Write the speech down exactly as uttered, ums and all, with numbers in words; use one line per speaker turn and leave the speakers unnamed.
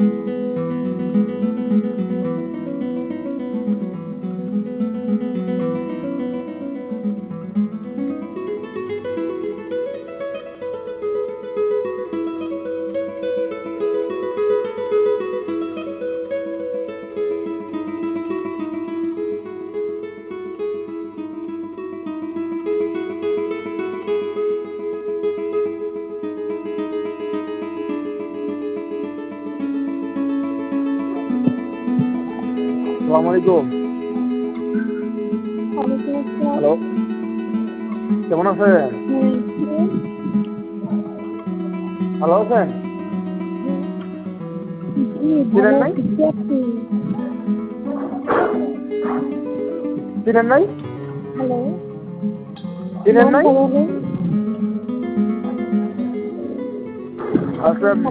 আসসালামু আলাইকুম। হ্যালো, কেমন আছেন? ভালো আছেন? চিনেন নাই? চিনেন নাই?
হ্যালো,
চিনেন নাই?
নামটা বলেন।
আচ্ছা।